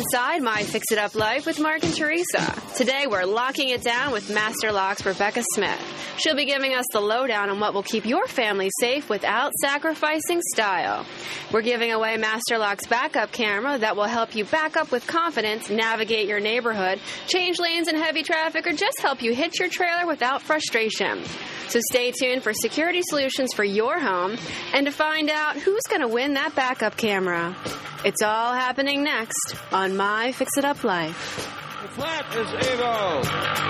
inside My Fix-It-Up Life with Mark and Teresa. Today we're locking it down with Master Lock's Rebecca Smith. She'll be giving us the lowdown on what will keep your family safe without sacrificing style. We're giving away Master Lock's backup camera that will help you back up with confidence, navigate your neighborhood, change lanes in heavy traffic, or just help you hit your trailer without frustration. So stay tuned for security solutions for your home and to find out who's going to win that backup camera. It's all happening next on My Fix-It-Up Life. The flat is Evo.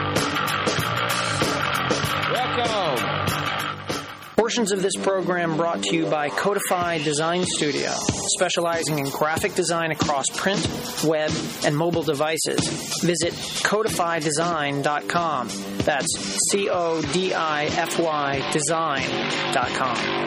Welcome. Portions of this program brought to you by Codify Design Studio, specializing in graphic design across print, web, and mobile devices. Visit codifydesign.com. That's CODIFY design.com.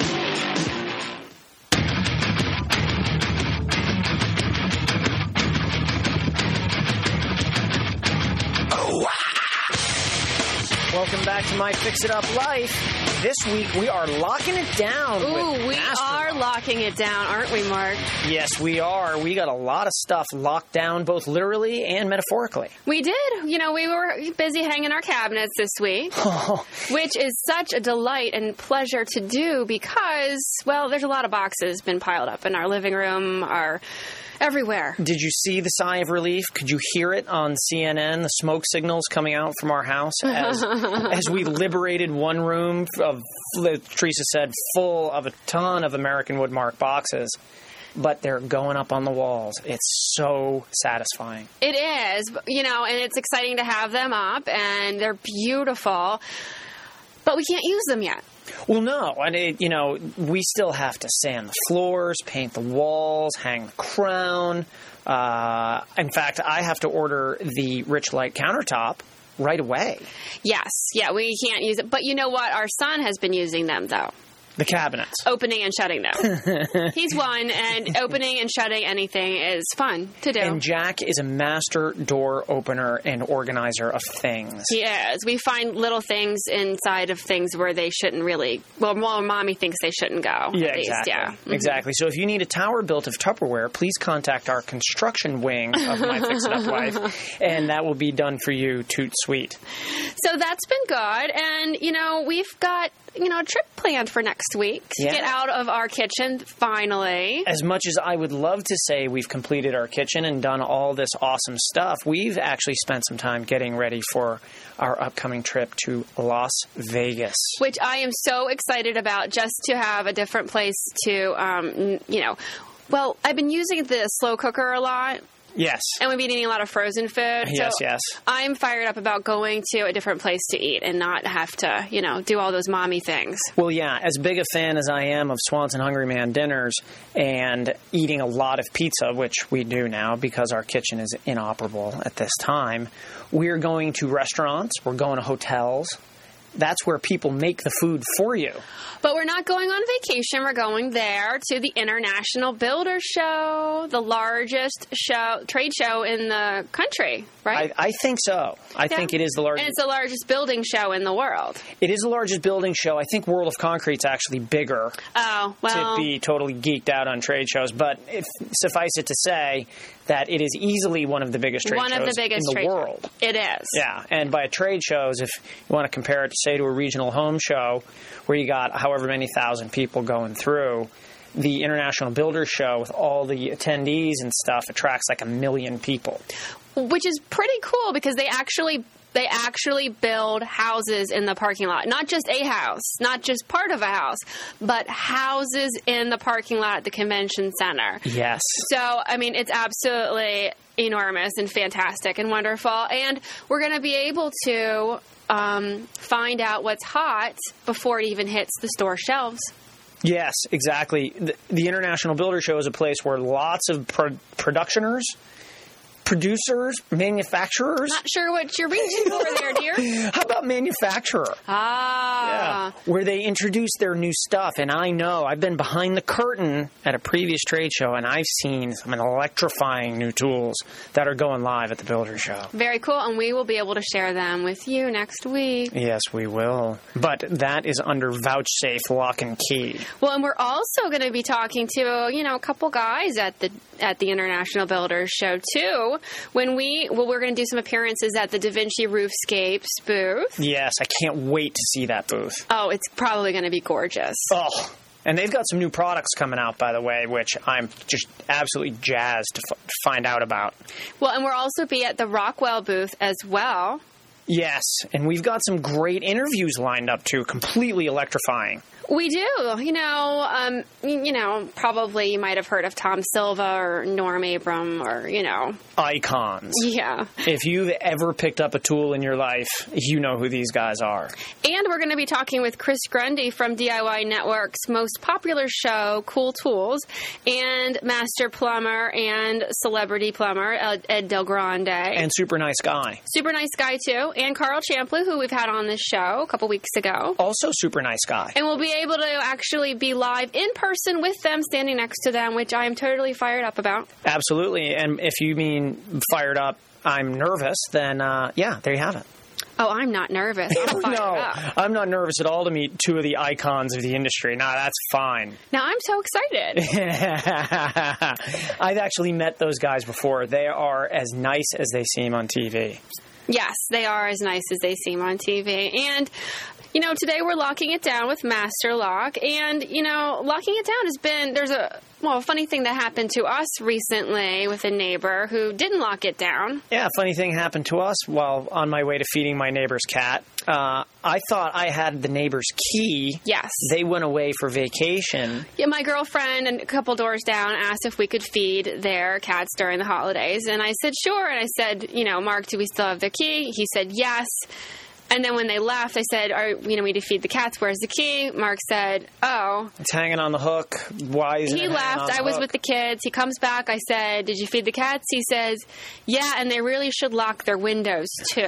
Welcome back to My Fix-It-Up Life. This week we are locking it down. Ooh, we are locking it down, aren't we, Mark? Yes, we are. We got a lot of stuff locked down, both literally and metaphorically. We did. You know, we were busy hanging our cabinets this week, which is such a delight and pleasure to do because, well, there's a lot of boxes been piled up in our living room, everywhere. Did you see the sigh of relief? Could you hear it on CNN, the smoke signals coming out from our house as we liberated one room of, Teresa said, full of a ton of American Woodmark boxes. But they're going up on the walls. It's so satisfying. It is, you know, and it's exciting to have them up, and they're beautiful. But we can't use them yet. Well, no. And, we still have to sand the floors, paint the walls, hang the crown. In fact, I have to order the Rich Light countertop right away. Yes. Yeah, we can't use it. But you know what? Our son has been using them, though. The cabinets. Opening and shutting them. He's one, and opening and shutting anything is fun to do. And Jack is a master door opener and organizer of things. He is. We find little things inside of things where they shouldn't really, well, Mommy thinks they shouldn't go. Yeah, exactly. Yeah. Mm-hmm. Exactly. So if you need a tower built of Tupperware, please contact our construction wing of My Fix-It-Up Life, and that will be done for you, toot sweet. So that's been good, and, we've got a trip planned for next week to get out of our kitchen, finally. As much as I would love to say we've completed our kitchen and done all this awesome stuff, we've actually spent some time getting ready for our upcoming trip to Las Vegas. Which I am so excited about, just to have a different place to, well, I've been using the slow cooker a lot. Yes. And we've been eating a lot of frozen food. Yes, so yes. I'm fired up about going to a different place to eat and not have to, do all those mommy things. Well, yeah, as big a fan as I am of Swanson Hungry Man dinners and eating a lot of pizza, which we do now because our kitchen is inoperable at this time, we're going to restaurants, we're going to hotels. That's where people make the food for you. But we're not going on vacation. We're going there to the International Builders Show, the largest trade show in the country, right? I think so. I think it is the largest. And it's the largest building show in the world. It is the largest building show. I think World of Concrete's actually bigger. Oh, well. To be totally geeked out on trade shows. But suffice it to say that it is easily one of the biggest trade shows in the world. It is. Yeah, and by trade shows, if you want to compare it, say, to a regional home show where you got however many thousand people going through, the International Builders Show with all the attendees and stuff attracts like 1 million people. Which is pretty cool because they actually build houses in the parking lot. Not just a house, not just part of a house, but houses in the parking lot at the convention center. Yes. So, I mean, it's absolutely enormous and fantastic and wonderful. And we're going to be able to find out what's hot before it even hits the store shelves. Yes, exactly. The International Builder Show is a place where lots of producers, manufacturers. Not sure what you're reaching for there, dear. How about manufacturer? Ah. Yeah. Where they introduce their new stuff. And I know, I've been behind the curtain at a previous trade show, and I've seen some electrifying new tools that are going live at the Builder Show. Very cool, and we will be able to share them with you next week. Yes, we will. But that is under vouchsafe lock and key. Well, and we're also going to be talking to, a couple guys at the International Builders Show, too. when we're going to do some appearances at the Da Vinci Roofscapes booth. Yes, I can't wait to see that booth. Oh, it's probably going to be gorgeous. Oh, and they've got some new products coming out, by the way, which I'm just absolutely jazzed to find out about. Well, and we'll also be at the Rockwell booth as well. Yes, and we've got some great interviews lined up, too. Completely electrifying. We do. Probably you might have heard of Tom Silva or Norm Abram or, Icons. Yeah. If you've ever picked up a tool in your life, you know who these guys are. And we're going to be talking with Chris Grundy from DIY Network's most popular show, Cool Tools, and master plumber and celebrity plumber, Ed Del Grande. And super nice guy. Super nice guy, too. And Carl Champloo, who we've had on this show a couple weeks ago. Also super nice guy. And we'll be able to actually be live in person with them, standing next to them, which I am totally fired up about. Absolutely. And if you mean fired up, I'm nervous, then, there you have it. Oh, I'm not nervous. I'm fired up. I'm not nervous at all to meet two of the icons of the industry. No, that's fine. Now, I'm so excited. I've actually met those guys before. They are as nice as they seem on TV. Yes, they are as nice as they seem on TV. And, today we're locking it down with Master Lock. And, locking it down has been, there's a funny thing that happened to us recently with a neighbor who didn't lock it down. Yeah, a funny thing happened to us while on my way to feeding my neighbor's cat. I thought I had the neighbor's key. Yes. They went away for vacation. Yeah, my girlfriend and a couple doors down asked if we could feed their cats during the holidays. And I said, sure. And I said, Mark, do we still have the key? He said, yes. And then when they left, I said, we need to feed the cats. Where's the key? Mark said, oh. It's hanging on the hook. Why is it hanging on the hook? He left. I was with the kids. He comes back. I said, did you feed the cats? He says, yeah, and they really should lock their windows, too.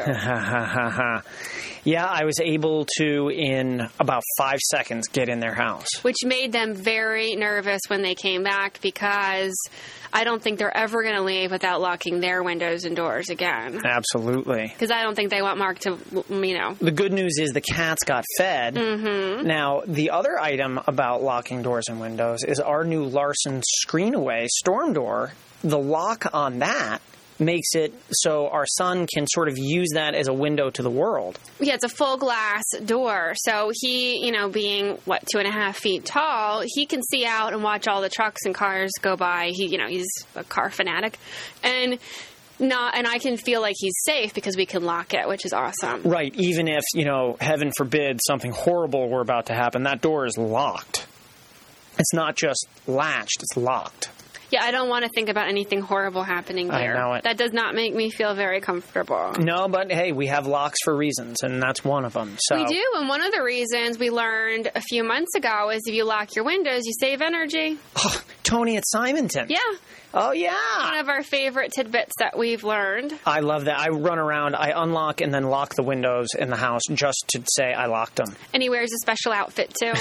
Yeah, I was able to, in about 5 seconds, get in their house. Which made them very nervous when they came back because I don't think they're ever going to leave without locking their windows and doors again. Absolutely. Because I don't think they want Mark to, The good news is the cats got fed. Mm-hmm. Now, the other item about locking doors and windows is our new Larson Screenaway storm door. The lock on that makes it so our son can sort of use that as a window to the world. Yeah, it's a full glass door. So he, being, 2.5 feet tall, he can see out and watch all the trucks and cars go by. He's a car fanatic. And I can feel like he's safe because we can lock it, which is awesome. Right. Even if, heaven forbid, something horrible were about to happen, that door is locked. It's not just latched, it's locked. Yeah, I don't want to think about anything horrible happening there. I know it. That does not make me feel very comfortable. No, but hey, we have locks for reasons, and that's one of them. So. We do, and one of the reasons we learned a few months ago is if you lock your windows, you save energy. Oh, Tony at Simonton. Yeah. Oh, yeah. One of our favorite tidbits that we've learned. I love that. I run around, I unlock and then lock the windows in the house just to say I locked them. And he wears a special outfit, too.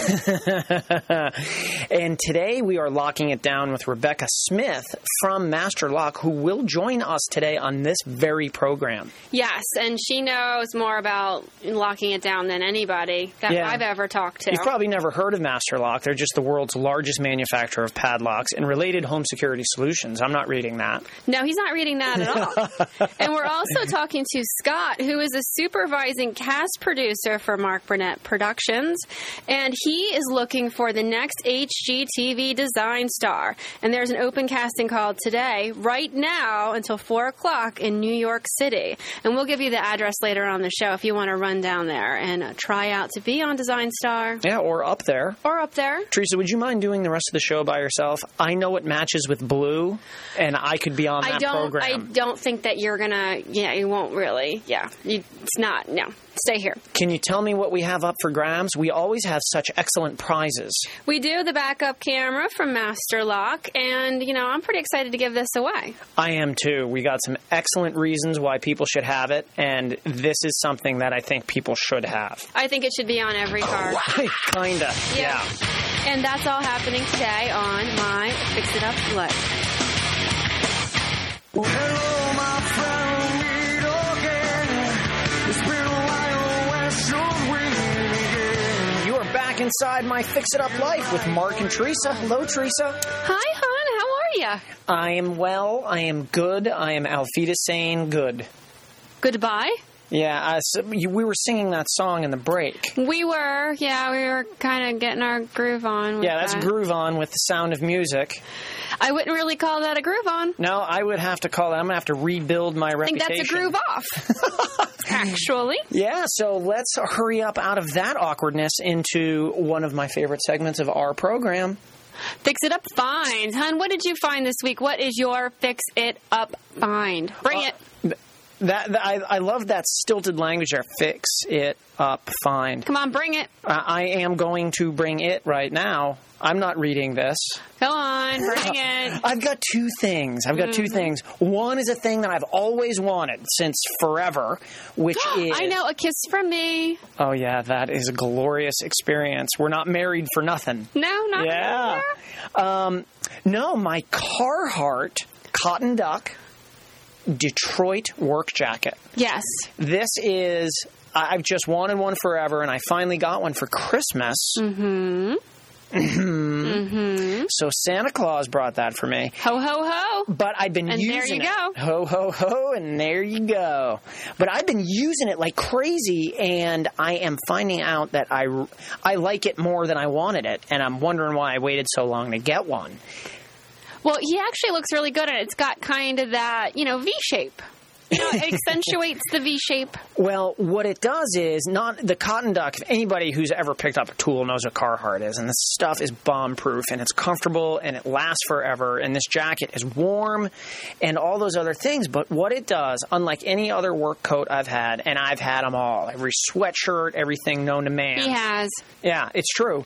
And today we are locking it down with Rebecca Smith from Master Lock, who will join us today on this very program. Yes, and she knows more about locking it down than anybody that I've ever talked to. You've probably never heard of Master Lock. They're just the world's largest manufacturer of padlocks and related home security solutions. I'm not reading that. No, he's not reading that at all. And we're also talking to Scott, who is a supervising cast producer for Mark Burnett Productions. And he is looking for the next HGTV design star. And there's an open casting call today, right now, until 4 o'clock in New York City. And we'll give you the address later on the show if you want to run down there and try out to be on Design Star. Yeah, or up there. Or up there. Teresa, would you mind doing the rest of the show by yourself? I know it matches with blue. And I could be on that program. I don't think that you're going to, you won't really. Yeah, it's not. No, stay here. Can you tell me what we have up for grabs? We always have such excellent prizes. We do, the backup camera from Master Lock, and, I'm pretty excited to give this away. I am too. We got some excellent reasons why people should have it, and this is something that I think people should have. I think it should be on every car. Kinda, yeah. And that's all happening today on My Fix It Up Life. Well, hello, my friend, meet again. It's been a while, where should we begin? You are back inside My Fix It Up Life with Mark and Teresa. Hello, Teresa. Hi, hon. How are you? I am well. I am good. I am Alfita Sane good. Goodbye? Yeah, we were singing that song in the break. We were kind of getting our groove on. With That's groove on with the sound of music. I wouldn't really call that a groove on. No, I would have to call that. I'm going to have to rebuild my reputation. I think that's a groove off. Actually. Yeah, so let's hurry up out of that awkwardness into one of my favorite segments of our program. Fix It Up Find. Hun, what did you find this week? What is your Fix It Up Find? Bring it. I love that stilted language there. Fix it up, find. Come on, bring it. I am going to bring it right now. I'm not reading this. Go on, bring it. I've got two things. One is a thing that I've always wanted since forever, which is... I know, a kiss from me. Oh, yeah, that is a glorious experience. We're not married for nothing. No, not Yeah. No, my Carhartt Cotton Duck Detroit work jacket. Yes. This is, I've just wanted one forever, and I finally got one for Christmas. Mm-hmm. Mm-hmm. So Santa Claus brought that for me. Ho, ho, ho. But I've been using it. And there you go. Ho, ho, ho, and there you go. But I've been using it like crazy, and I am finding out that I like it more than I wanted it, and I'm wondering why I waited so long to get one. Well, he actually looks really good, and it's got kind of that, V shape. It accentuates the V shape. Well, what it does is, not the Cotton Duck, if anybody who's ever picked up a tool knows what Carhartt is, and this stuff is bomb-proof, and it's comfortable, and it lasts forever, and this jacket is warm, and all those other things, but what it does, unlike any other work coat I've had, and I've had them all, every sweatshirt, everything known to man. He has. Yeah, it's true.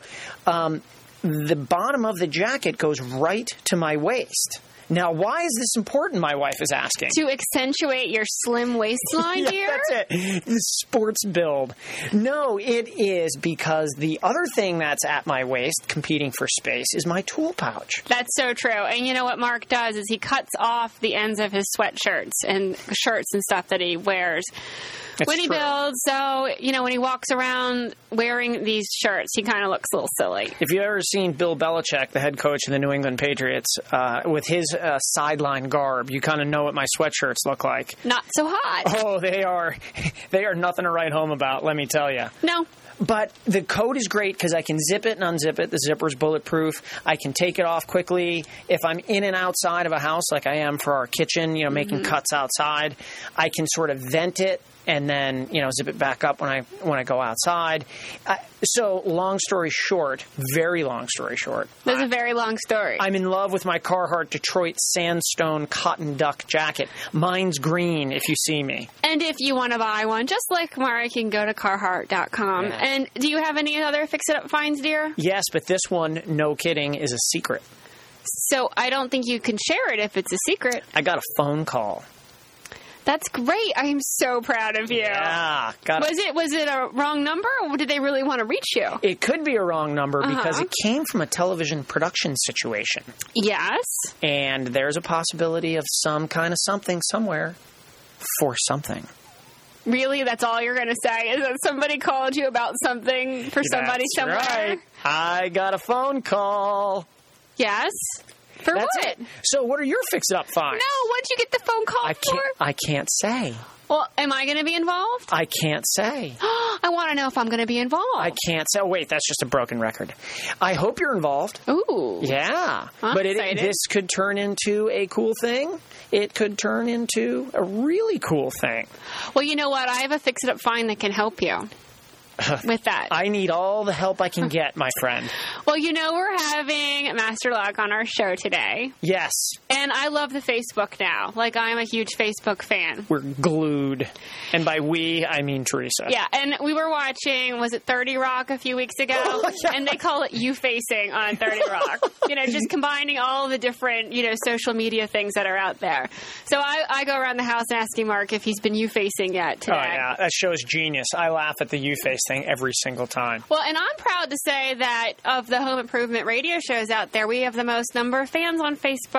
The bottom of the jacket goes right to my waist. Now, why is this important, my wife is asking? To accentuate your slim waistline, yeah, dear? That's it. The sports build. No, it is because the other thing that's at my waist, competing for space, is my tool pouch. That's so true. And you know what Mark does is he cuts off the ends of his sweatshirts and shirts and stuff that he wears. That's when he true. builds, so, when he walks around wearing these shirts, he kind of looks a little silly. If you've ever seen Bill Belichick, the head coach of the New England Patriots, with his sideline garb, you kind of know what my sweatshirts look like. Not so hot. Oh, they are nothing to write home about, let me tell you. No. But the coat is great because I can zip it and unzip it. The zipper's bulletproof. I can take it off quickly. If I'm in and outside of a house like I am for our kitchen, making cuts outside, I can sort of vent it and then, zip it back up when I go outside. So long story short, very long story short. That's a very long story. I'm in love with my Carhartt Detroit Sandstone Cotton Duck jacket. Mine's green if you see me. And if you want to buy one, just like Mark, you can go to Carhartt.com. Yeah. And do you have any other fix-it-up finds, dear? Yes, but this one, no kidding, is a secret. So I don't think you can share it if it's a secret. I got a phone call. That's great. I am so proud of you. Yeah. Was it a wrong number, or did they really want to reach you? It could be a wrong number because it came from a television production situation. Yes. And there's a possibility of some kind of something somewhere for something. Really? That's all you're going to say? Is that somebody called you about something for somebody somewhere? Right. I got a phone call. Yes? For That's what? it. So what are your fix-it-up finds? No, what'd you get the phone call for? I can't say. Well, am I going to be involved? I can't say. I want to know if I'm going to be involved. I can't say. Oh, wait, that's just a broken record. I hope you're involved. Ooh. Yeah. I'm but excited. This could turn into a cool thing. It could turn into a really cool thing. Well, you know what? I have a fix-it-up find that can help you with that. I need all the help I can get, my friend. Well, we're having Master Lock on our show today. Yes. And I love the Facebook now. Like, I'm a huge Facebook fan. We're glued. And by we, I mean Teresa. Yeah, and we were watching, was it 30 Rock a few weeks ago? Oh, yeah. And they call it You Facing on 30 Rock. Just combining all the different, social media things that are out there. So I go around the house asking Mark if he's been You Facing yet today. Oh, yeah. That show's genius. I laugh at the You Face thing every single time. Well, and I'm proud to say that of the home improvement radio shows out there, we have the most number of fans on Facebook.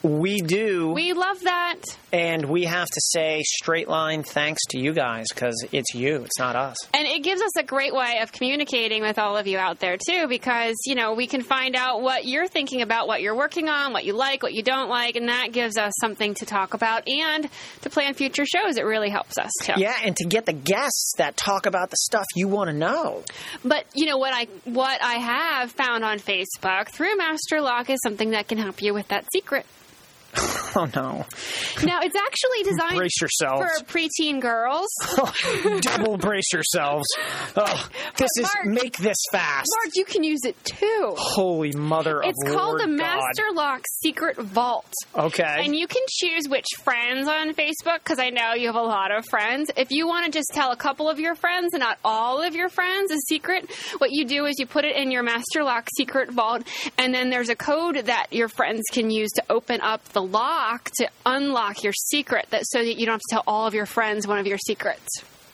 We do. We love that. And we have to say straight line thanks to you guys because it's you. It's not us. And it gives us a great way of communicating with all of you out there, too, because, you know, we can find out what you're thinking about, what you're working on, what you like, what you don't like, and that gives us something to talk about and to plan future shows. It really helps us, too. Yeah, and to get the guests that talk about the stuff you want to know. But, you know, what I have found on Facebook through Master Lock is something that can help you with that secret. Oh, no. Now, it's actually designed Brace yourselves. for preteen girls. Double brace yourselves. Oh, make this fast. Mark, you can use it, too. Holy mother It's of called Lord the Master God. Lock Secret Vault. Okay. And you can choose which friends on Facebook, because I know you have a lot of friends. If you want to just tell a couple of your friends and not all of your friends a secret, what you do is you put it in your Master Lock Secret Vault, and then there's a code that your friends can use to open up the lock to unlock your secret, so that you don't have to tell all of your friends one of your secrets.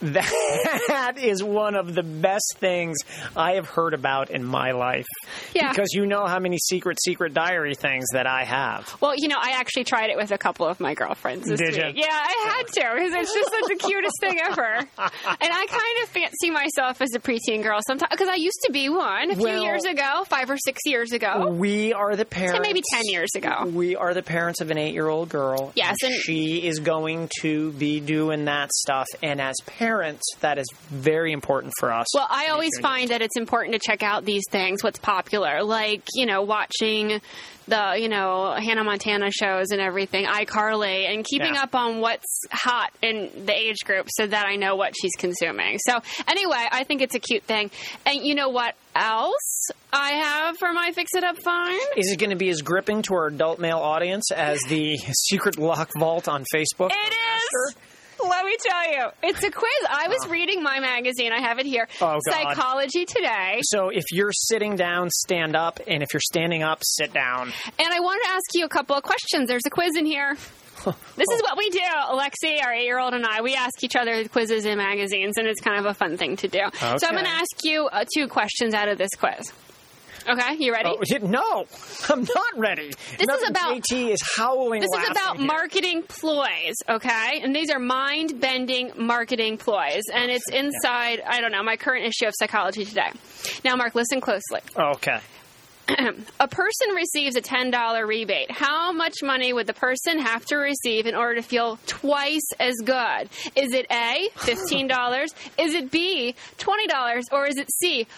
That is one of the best things I have heard about in my life. Yeah. Because you know how many secret diary things that I have. Well, you know, I actually tried it with a couple of my girlfriends this Did week. you? Yeah, I had to, because it's just like the cutest thing ever. And I kind of fancy myself as a preteen girl sometimes, because I used to be one a few years ago, 5 or 6 years ago. We are the parents. So maybe 10 years ago. We are the parents of an 8-year-old girl. Yes, and she is going to be doing that stuff. And as parents, that is very important for us. Well, I always find that it's important to check out these things, what's popular, like, you know, watching the, you know, Hannah Montana shows and everything, iCarly, and keeping up on what's hot in the age group so that I know what she's consuming. So, anyway, I think it's a cute thing. And you know what else I have for my Fix It Up find? Is it going to be as gripping to our adult male audience as the Secret Lock Vault on Facebook? It is! Let me tell you, it's a quiz. I was reading my magazine. I have it here. Oh, God. Psychology Today. So if you're sitting down, stand up. And if you're standing up, sit down. And I wanted to ask you a couple of questions. There's a quiz in here. This is what we do. Alexi, our 8-year-old, and I, we ask each other quizzes in magazines, and it's kind of a fun thing to do. Okay. So I'm going to ask you 2 questions out of this quiz. Okay, you ready? No, I'm not ready. This is about JT is howling. This is about marketing ploys, okay? And these are mind-bending marketing ploys, and it's inside. I don't know, my current issue of Psychology Today. Now, Mark, listen closely. Okay. A person receives a $10 rebate. How much money would the person have to receive in order to feel twice as good? Is it A, $15? Is it B, $20? Or is it C,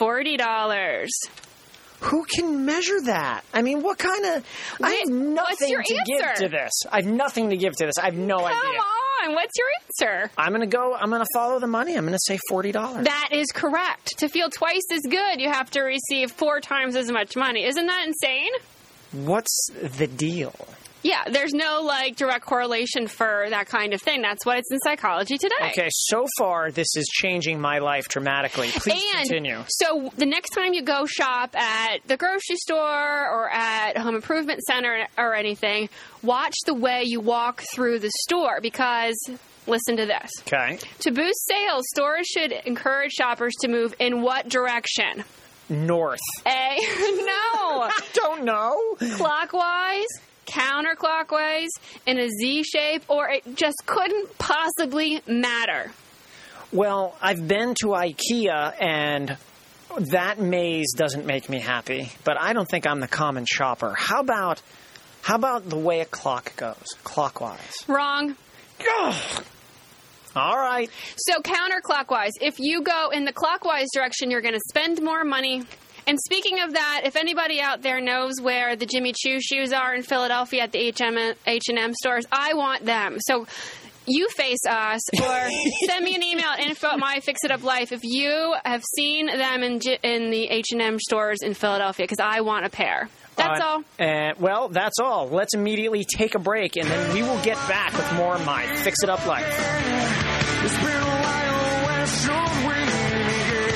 $40? Who can measure that? I mean, what kind of... I have nothing to give to this. I have nothing to give to this. I have no idea. Come on. What's your answer? I'm going to follow the money. I'm going to say $40. That is correct. To feel twice as good, you have to receive 4 times as much money. Isn't that insane? What's the deal? Yeah, there's no, like, direct correlation for that kind of thing. That's what it's in Psychology Today. Okay, so far, this is changing my life dramatically. Please continue. So the next time you go shop at the grocery store or at a home improvement center or anything, watch the way you walk through the store because... Listen to this. Okay. To boost sales, stores should encourage shoppers to move in what direction? North. A. No. I don't know. Clockwise, counterclockwise, in a Z shape, or it just couldn't possibly matter. Well, I've been to IKEA, and that maze doesn't make me happy, but I don't think I'm the common shopper. How about the way a clock goes? Clockwise. Wrong. Ugh. All right. So counterclockwise. If you go in the clockwise direction, you're going to spend more money. And speaking of that, if anybody out there knows where the Jimmy Choo shoes are in Philadelphia at the H&M stores, I want them. So you face us or send me an email at info@myfixituplife if you have seen them in the H&M stores in Philadelphia, because I want a pair. That's all. Well, that's all. Let's immediately take a break, and then we will get back with more of My Fix It Up Life. It's been a while, West Shore waiting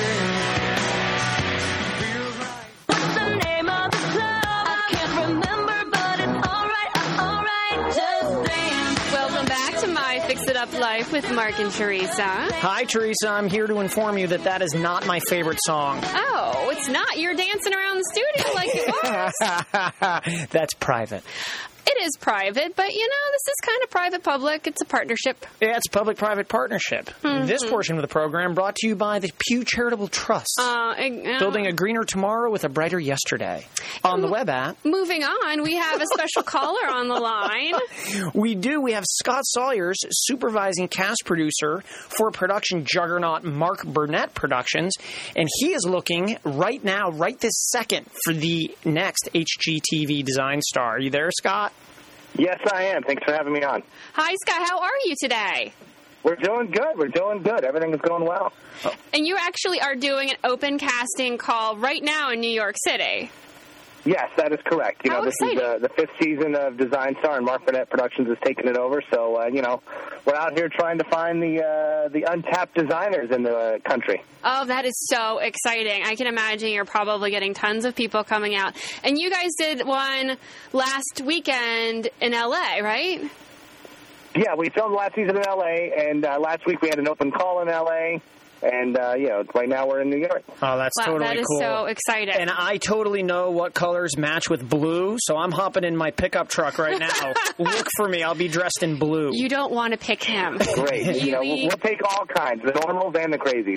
again. Feels right. What's the name of the club? I can't remember, but it's alright, just dance. Welcome back to My Fix It Up Life with Mark and Teresa. Hi, Teresa. I'm here to inform you that is not my favorite song. Oh, it's not. You're dancing around the studio like it was. That's private. It is private, but, this is kind of private-public. It's a partnership. Yeah, it's a public-private partnership. This portion of the program brought to you by the Pew Charitable Trust. Building a greener tomorrow with a brighter yesterday. On the web app. Moving on, we have a special caller on the line. We do. We have Scott Sawyers, supervising cast producer for production juggernaut Mark Burnett Productions, and he is looking right now, right this second, for the next HGTV Design Star. Are you there, Scott? Yes, I am. Thanks for having me on. Hi, Scott. How are you today? We're doing good. Everything is going well. And you actually are doing an open casting call right now in New York City. Yes, that is correct. How this exciting. is the fifth season of Design Star, and Mark Burnett Productions has taken it over. So, we're out here trying to find the untapped designers in the country. Oh, that is so exciting. I can imagine you're probably getting tons of people coming out. And you guys did one last weekend in L.A., right? Yeah, we filmed last season in L.A., and last week we had an open call in L.A., and, right now we're in New York. Oh, that's wow, totally that is cool. so exciting. And I totally know what colors match with blue, so I'm hopping in my pickup truck right now. Look for me. I'll be dressed in blue. You don't want to pick him. Great. We'll take all kinds, the normals and the crazies.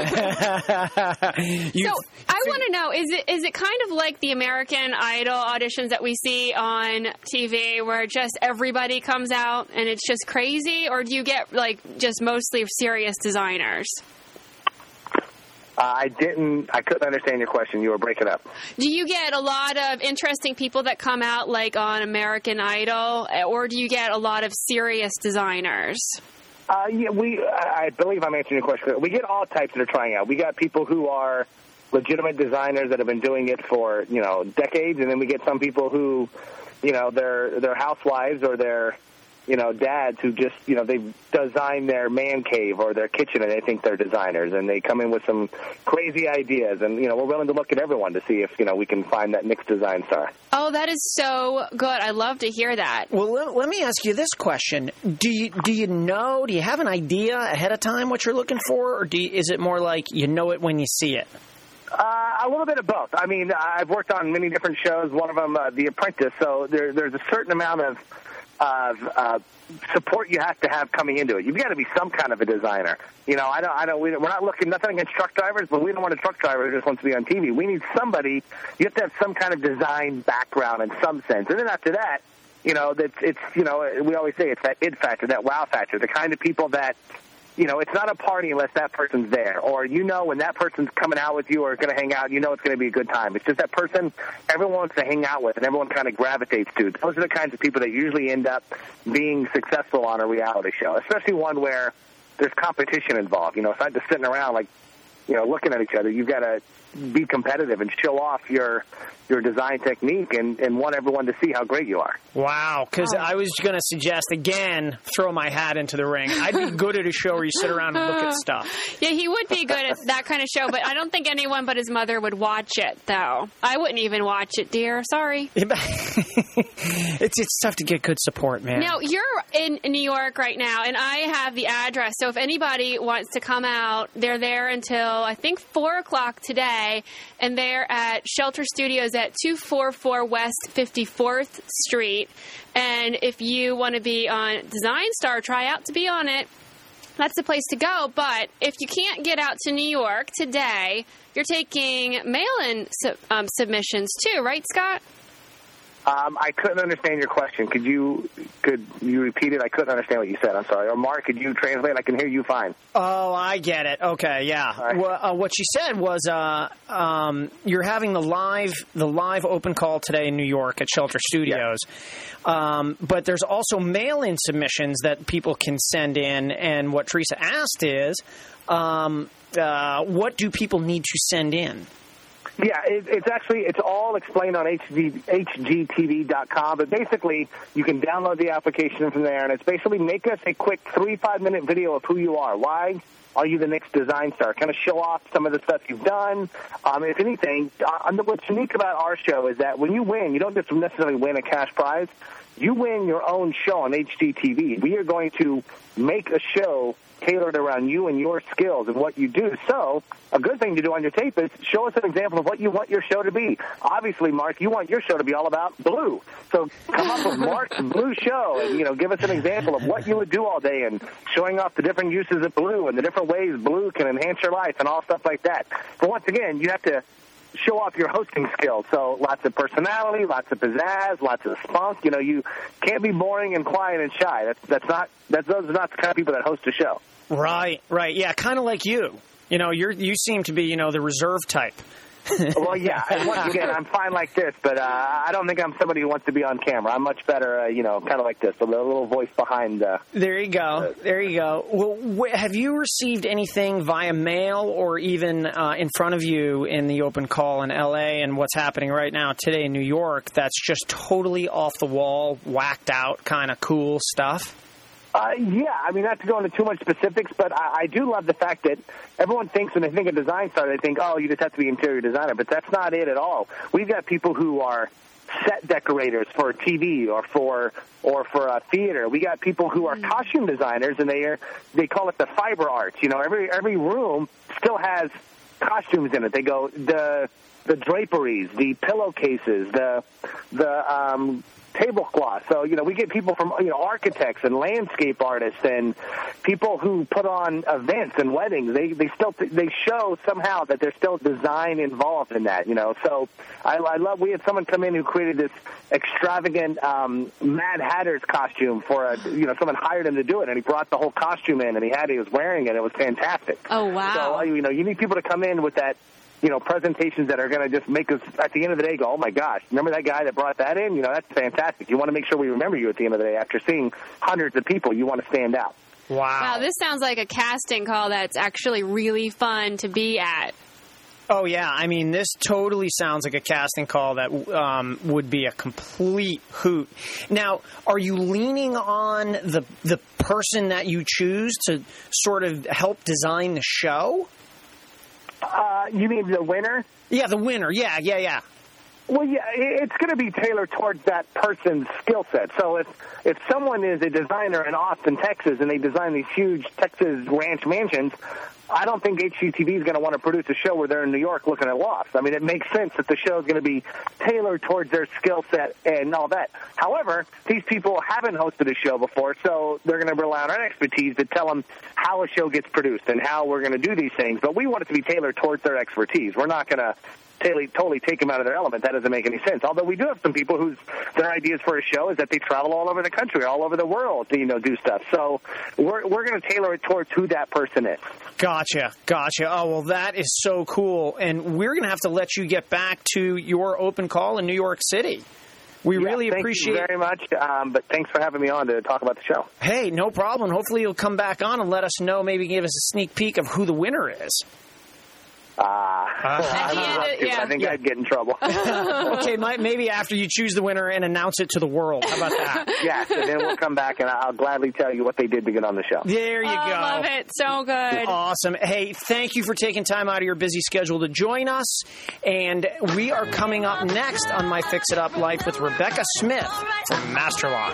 So I want to know, is it kind of like the American Idol auditions that we see on TV where just everybody comes out and it's just crazy? Or do you get, just mostly serious designers? I couldn't understand your question. You were breaking up. Do you get a lot of interesting people that come out like on American Idol, or do you get a lot of serious designers? I believe I'm answering your question. We get all types that are trying out. We got people who are legitimate designers that have been doing it for, decades, and then we get some people who, they're housewives or they're, dads who just, they've designed their man cave or their kitchen and they think they're designers, and they come in with some crazy ideas, and, we're willing to look at everyone to see if, we can find that next design star. Oh, that is so good. I love to hear that. Well, let me ask you this question. Do you have an idea ahead of time what you're looking for, or is it more like you know it when you see it? A little bit of both. I mean, I've worked on many different shows, one of them, The Apprentice, so there's a certain amount of support you have to have coming into it. You've got to be some kind of a designer. We're not looking, nothing against truck drivers, but we don't want a truck driver who just wants to be on TV. We need somebody, you have to have some kind of design background in some sense. And then after that, we always say it's that id factor, that wow factor, the kind of people that, it's not a party unless that person's there. Or, when that person's coming out with you or going to hang out, it's going to be a good time. It's just that person everyone wants to hang out with and everyone kind of gravitates to. Those are the kinds of people that usually end up being successful on a reality show, especially one where there's competition involved. It's not just sitting around looking at each other. You've got to be competitive and show off your design technique and want everyone to see how great you are. Wow, because I was going to suggest, again, throw my hat into the ring. I'd be good at a show where you sit around and look at stuff. Yeah, he would be good at that kind of show, but I don't think anyone but his mother would watch it, though. I wouldn't even watch it, dear. Sorry. It's tough to get good support, man. Now, you're in New York right now, and I have the address, so if anybody wants to come out, they're there until, I think, 4 o'clock today, and they're at Shelter Studios at 244 West 54th Street. And if you want to be on Design Star, try out to be on it. That's the place to go. But if you can't get out to New York today, you're taking mail-in submissions too, right, Scott? I couldn't understand your question. Could you repeat it? I couldn't understand what you said. I'm sorry. Or Mark, could you translate? I can hear you fine. Oh, I get it. Okay, yeah. Right. Well, what she said was you're having the live open call today in New York at Shelter Studios. Yes. But there's also mail-in submissions that people can send in. And what Teresa asked is, what do people need to send in? Yeah, it's all explained on HGTV.com, but basically you can download the application from there, and it's basically make us a quick 3-5-minute video of who you are. Why are you the next design star? Kind of show off some of the stuff you've done. If anything, what's unique about our show is that when you win, you don't just necessarily win a cash prize. You win your own show on HGTV. We are going to make a show tailored around you and your skills and what you do. So a good thing to do on your tape is show us an example of what you want your show to be. Obviously, Mark, you want your show to be all about blue. So come up with Mark's Blue Show and, give us an example of what you would do all day and showing off the different uses of blue and the different ways blue can enhance your life and all stuff like that. But once again, you have to show off your hosting skills. So lots of personality, lots of pizzazz, lots of spunk. You can't be boring and quiet and shy. Those are not the kind of people that host a show. Right. Yeah, kind of like you. You seem to be, the reserve type. Well, yeah. And once again, I'm fine like this, but I don't think I'm somebody who wants to be on camera. I'm much better, kind of like this, a little voice behind. There you go. Well, have you received anything via mail or even in front of you in the open call in L.A. and what's happening right now today in New York that's just totally off the wall, whacked out kind of cool stuff? Yeah, not to go into too much specifics, but I do love the fact that everyone thinks when they think of Design Star, they think, oh, you just have to be interior designer, but that's not it at all. We've got people who are set decorators for TV or for theater. We got people who are costume designers, and they call it the fiber arts. Every room still has costumes in it. They go the draperies, the pillowcases, the tablecloth. So, we get people from, architects and landscape artists and people who put on events and weddings. They show somehow that there's still design involved in that, So I love, we had someone come in who created this extravagant Mad Hatter's costume for someone hired him to do it, and he brought the whole costume in, and he was wearing it. It was fantastic. Oh, wow. So, you need people to come in with that, presentations that are going to just make us, at the end of the day, go, oh, my gosh, remember that guy that brought that in? That's fantastic. You want to make sure we remember you at the end of the day. After seeing hundreds of people, you want to stand out. Wow, this sounds like a casting call that's actually really fun to be at. Oh, yeah. This totally sounds like a casting call that would be a complete hoot. Now, are you leaning on the person that you choose to sort of help design the show? You mean the winner? Yeah, the winner. Yeah. Well, yeah, it's going to be tailored towards that person's skill set. So if someone is a designer in Austin, Texas, and they design these huge Texas ranch mansions, I don't think HGTV is going to want to produce a show where they're in New York looking at lofts. It makes sense that the show is going to be tailored towards their skill set and all that. However, these people haven't hosted a show before, so they're going to rely on our expertise to tell them how a show gets produced and how we're going to do these things. But we want it to be tailored towards their expertise. We're not going to totally take them out of their element. That doesn't make any sense. Although we do have some people whose their ideas for a show is that they travel all over the country, all over the world to, do stuff. So we're going to tailor it towards who that person is. Gotcha. Oh, well, that is so cool. And we're going to have to let you get back to your open call in New York City. We really appreciate it. Thank you very much, but thanks for having me on to talk about the show. Hey, no problem. Hopefully you'll come back on and let us know, maybe give us a sneak peek of who the winner is. I think I'd get in trouble. Okay, maybe after you choose the winner and announce it to the world. How about that? Yes, and then we'll come back and I'll gladly tell you what they did to get on the show. There you go. I love it. So good. Awesome. Hey, thank you for taking time out of your busy schedule to join us. And we are coming up next on My Fix It Up Life with Rebecca Smith from Master Lock.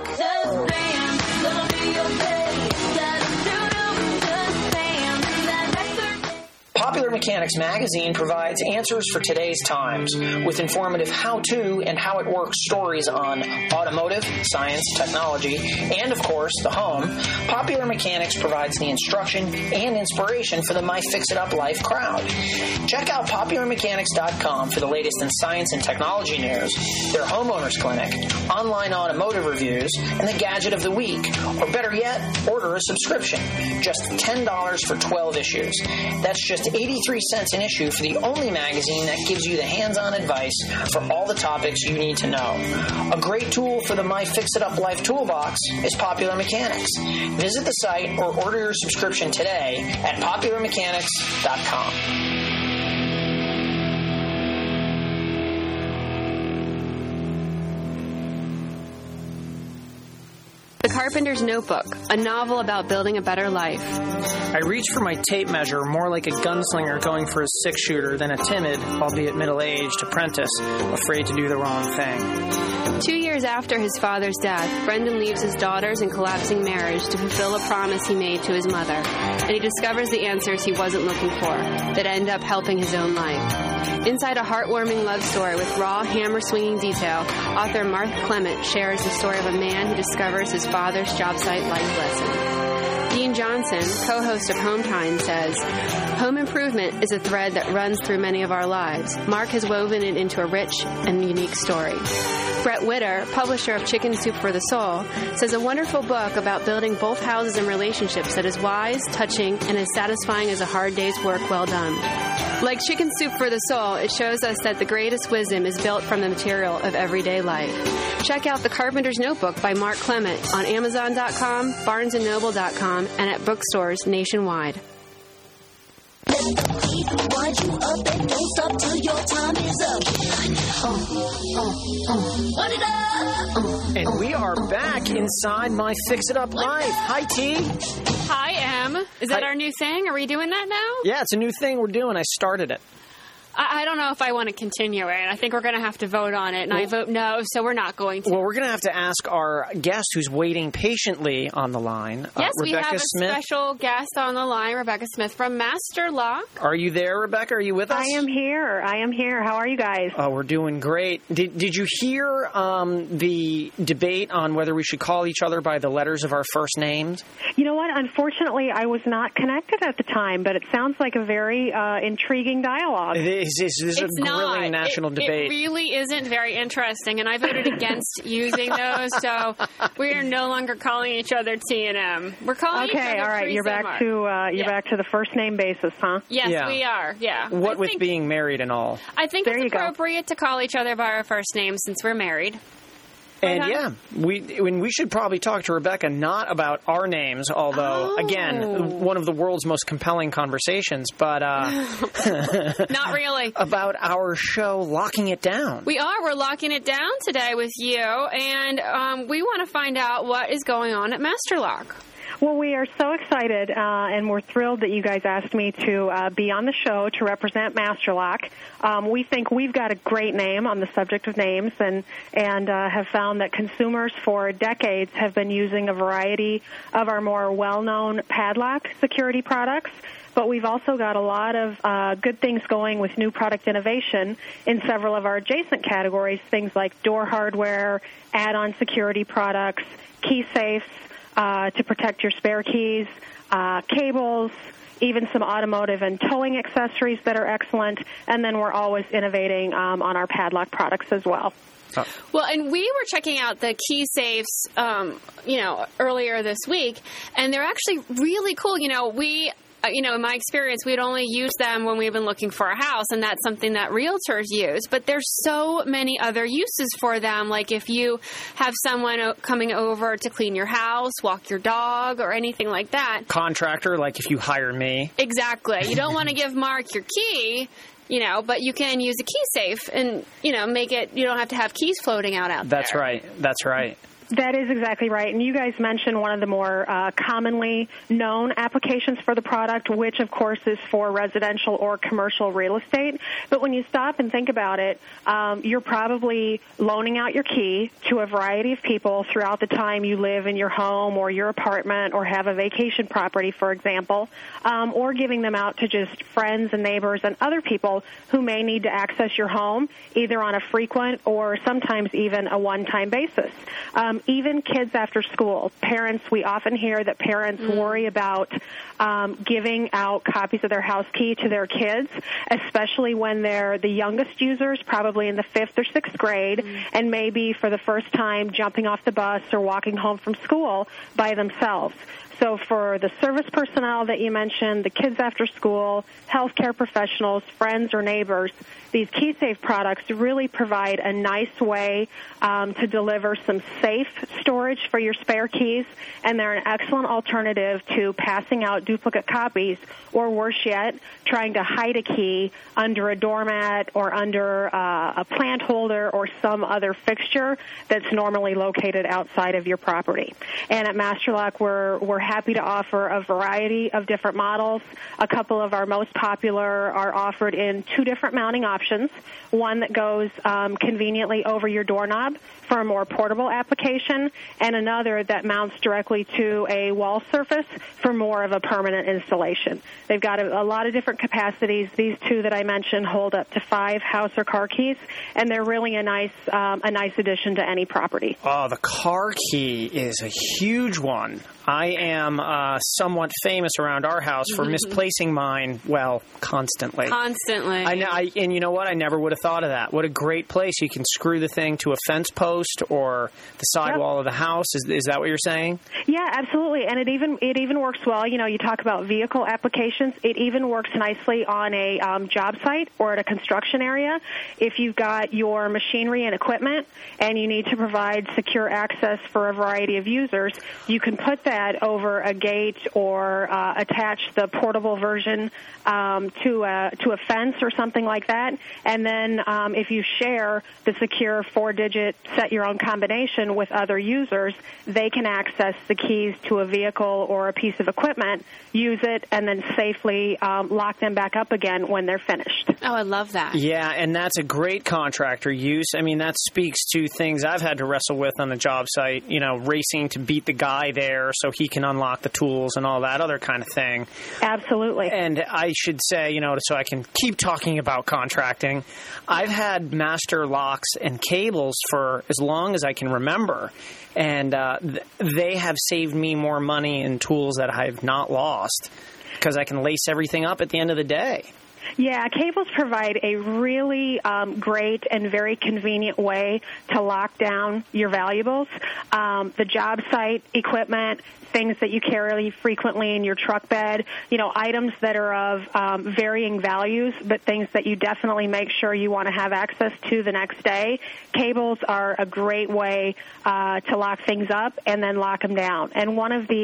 Popular Mechanics magazine provides answers for today's times with informative how-to and how it works stories on automotive, science, technology, and, of course, the home. Popular Mechanics provides the instruction and inspiration for the My Fix It Up Life crowd. Check out popularmechanics.com for the latest in science and technology news, their homeowners clinic, online automotive reviews, and the gadget of the week. Or better yet, order a subscription. Just $10 for 12 issues. That's just 83 cents an issue for the only magazine that gives you the hands-on advice for all the topics you need to know. A great tool for the My Fix It Up Life toolbox is Popular Mechanics. Visit the site or order your subscription today at popularmechanics.com. The Carpenter's Notebook, a novel about building a better life. I reach for my tape measure more like a gunslinger going for a six-shooter than a timid, albeit middle-aged, apprentice afraid to do the wrong thing. 2 years after his father's death, Brendan leaves his daughters and collapsing marriage to fulfill a promise he made to his mother, and he discovers the answers he wasn't looking for that end up helping his own life. Inside a heartwarming love story with raw, hammer-swinging detail, author Mark Clement shares the story of a man who discovers his father's job site life lesson. Dean Johnson, co-host of Home Time, says, "Home improvement is a thread that runs through many of our lives. Mark has woven it into a rich and unique story." Brett Witter, publisher of Chicken Soup for the Soul, says a wonderful book about building both houses and relationships that is wise, touching, and as satisfying as a hard day's work well done. Like Chicken Soup for the Soul, it shows us that the greatest wisdom is built from the material of everyday life. Check out The Carpenter's Notebook by Mark Clement on Amazon.com, BarnesandNoble.com, and at bookstores nationwide. Wind you up and don't stop till your time is up. Wind it up. And we are back inside my Fix It Up life. Hi, T. Hi, Em. Is that Hi. our new thing? Are we doing that now? Yeah, it's a new thing we're doing. I started it. I don't know if I want to continue it. I think we're going to have to vote on it, and I vote no, so we're not going to. Well, we're going to have to ask our guest who's waiting patiently on the line. Yes, we Rebecca have a Smith. special guest on the line, Rebecca Smith from Master Lock. Are you there, Rebecca? Are you with us? I am here. How are you guys? Oh, we're doing great. Did you hear the debate on whether we should call each other by the letters of our first names? You know what? Unfortunately, I was not connected at the time, but it sounds like a very intriguing dialogue. This is a grilling national debate. It really isn't very interesting, and I voted against using those, so we are no longer calling each other T and M. We're calling each other Okay, all right. Teresa You're back Mark. to back to the first name basis, huh? Yes, Yeah. we are. Yeah. What I with think, being married and all. I think There it's you go. appropriate to call each other by our first name since we're married. And Okay. yeah, we should probably talk to Rebecca not about our names, although, again, one of the world's most compelling conversations, but Not really. about our show, Locking It Down. We are. We're locking it down today with you, and we want to find out what is going on at Master Lock. Well, we are so excited, and we're thrilled that you guys asked me to be on the show to represent Master Lock. We think we've got a great name on the subject of names, and have found that consumers for decades have been using a variety of our more well-known padlock security products. But we've also got a lot of good things going with new product innovation in several of our adjacent categories, things like door hardware, add-on security products, key safes, to protect your spare keys, cables, even some automotive and towing accessories that are excellent, and then we're always innovating on our padlock products as well. Well, and we were checking out the key safes, earlier this week, and they're actually really cool. In my experience, we'd only use them when we've been looking for a house, and that's something that realtors use. But there's so many other uses for them, like if you have someone coming over to clean your house, walk your dog, or anything like that. Contractor, like if you hire me. Exactly. You don't want to give Mark your key, but you can use a key safe and, make it, you don't have to have keys floating out there. That's right. That's right. That is exactly right. And you guys mentioned one of the more commonly known applications for the product, which, of course, is for residential or commercial real estate. But when you stop and think about it, you're probably loaning out your key to a variety of people throughout the time you live in your home or your apartment or have a vacation property, for example, or giving them out to just friends and neighbors and other people who may need to access your home, either on a frequent or sometimes even a one-time basis. Even kids after school, parents, we often hear that parents worry about giving out copies of their house key to their kids, especially when they're the youngest users, probably in the 5th or 6th grade, and maybe for the first time jumping off the bus or walking home from school by themselves. So for the service personnel that you mentioned, the kids after school, healthcare professionals, friends or neighbors, these KeySafe products really provide a nice way to deliver some safe storage for your spare keys, and they're an excellent alternative to passing out duplicate copies, or worse yet, trying to hide a key under a doormat or under a plant holder or some other fixture that's normally located outside of your property. And at Master Lock, we're happy to offer a variety of different models. A couple of our most popular are offered in 2 different mounting options, one that goes conveniently over your doorknob for a more portable application, and another that mounts directly to a wall surface for more of a permanent installation. They've got a lot of different capacities. These 2 that I mentioned hold up to 5 house or car keys, and they're really a nice addition to any property. Oh, the car key is a huge one. I am somewhat famous around our house for misplacing mine, well, constantly. Constantly. And you know what? I never would have thought of that. What a great place. You can screw the thing to a fence post or the side wall of the house. Is that what you're saying? Yeah, absolutely. And it even works well. You know, you talk about vehicle applications. It even works nicely on a job site or at a construction area. If you've got your machinery and equipment and you need to provide secure access for a variety of users, you can put that over a gate or attach the portable version to a fence or something like that. And then if you share the secure 4-digit set your own combination with other users, they can access the keys to a vehicle or a piece of equipment, use it, and then safely lock them back up again when they're finished. Oh, I love that. Yeah, and that's a great contractor use. I mean, that speaks to things I've had to wrestle with on the job site, you know, racing to beat the guy there so he can unlock the tools and all that other kind of thing. Absolutely. And I should say, you know, so I can keep talking about contracting, I've had Master Locks and cables for as long as I can remember. And they have saved me more money in tools that I've not lost because I can lace everything up at the end of the day. Yeah, cables provide a really great and very convenient way to lock down your valuables. The job site equipment, things that you carry frequently in your truck bed, you know, items that are of varying values, but things that you definitely make sure you want to have access to the next day. Cables are a great way to lock things up and then lock them down. And one of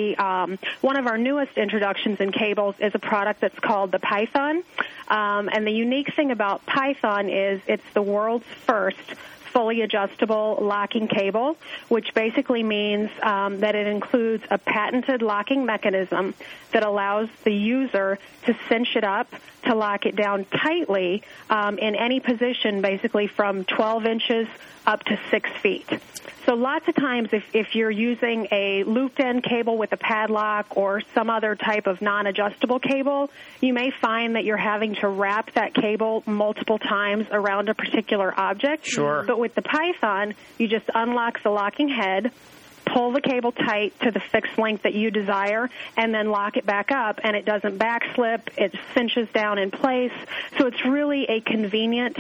our newest introductions in cables is a product that's called the Python. And the unique thing about Python is it's the world's first fully adjustable locking cable, which basically means that it includes a patented locking mechanism that allows the user to cinch it up to lock it down tightly in any position, basically from 12 inches up to 6 feet. So lots of times if you're using a looped-end cable with a padlock or some other type of non-adjustable cable, you may find that you're having to wrap that cable multiple times around a particular object. Sure. But with the Python, you just unlock the locking head, pull the cable tight to the fixed length that you desire, and then lock it back up, and it doesn't backslip. It cinches down in place. So it's really a convenient,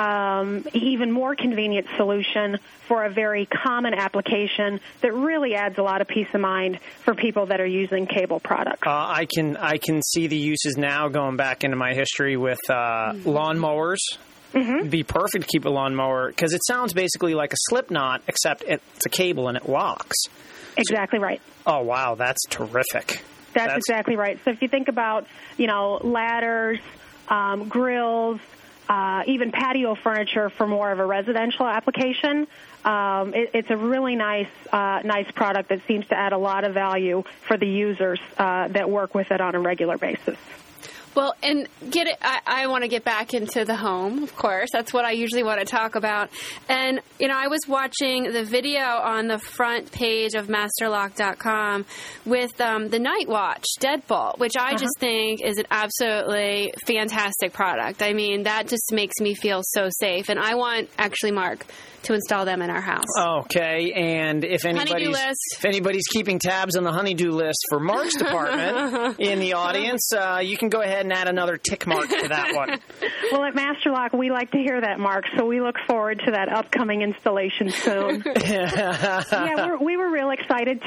even more convenient solution for a very common application that really adds a lot of peace of mind for people that are using cable products. I can see the uses now going back into my history with lawnmowers. It'd be perfect to keep a lawnmower because it sounds basically like a slip knot, except it's a cable and it locks. Exactly right. Oh, wow, that's terrific. That's exactly right. So if you think about, you know, ladders, grills, even patio furniture for more of a residential application, it's a really nice product that seems to add a lot of value for the users that work with it on a regular basis. Well, and I want to get back into the home, of course. That's what I usually want to talk about. And, you know, I was watching the video on the front page of masterlock.com with the Night Watch Deadbolt, which I just think is an absolutely fantastic product. I mean, that just makes me feel so safe. And I want, actually, Mark, to install them in our house. Okay, and if anybody's keeping tabs on the honeydew list for Mark's department in the audience, you can go ahead and add another tick mark to that one. Well, at Master Lock, we like to hear that, Mark, so we look forward to that upcoming installation soon. We were real excited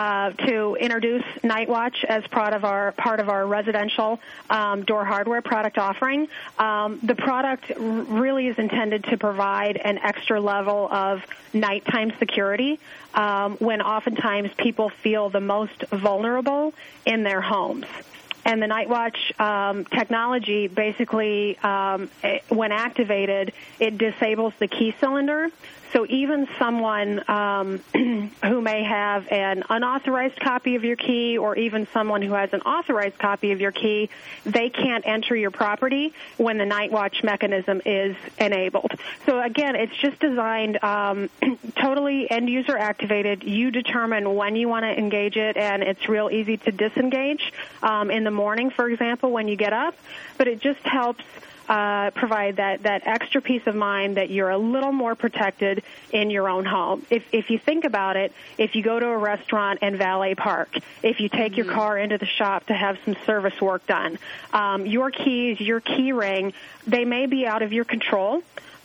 to introduce Night Watch as part of our residential door hardware product offering. The product really is intended to provide an extra level of nighttime security when oftentimes people feel the most vulnerable in their homes. And the Night Watch technology basically, when activated, it disables the key cylinder. So even someone who may have an unauthorized copy of your key, or even someone who has an authorized copy of your key, they can't enter your property when the Night Watch mechanism is enabled. So again, it's just designed totally end-user activated. You determine when you want to engage it, and it's real easy to disengage in the morning, for example, when you get up. But it just helps provide that extra peace of mind that you're a little more protected in your own home. If you think about it, if you go to a restaurant and valet park, if you take your car into the shop to have some service work done, your keys, your key ring, they may be out of your control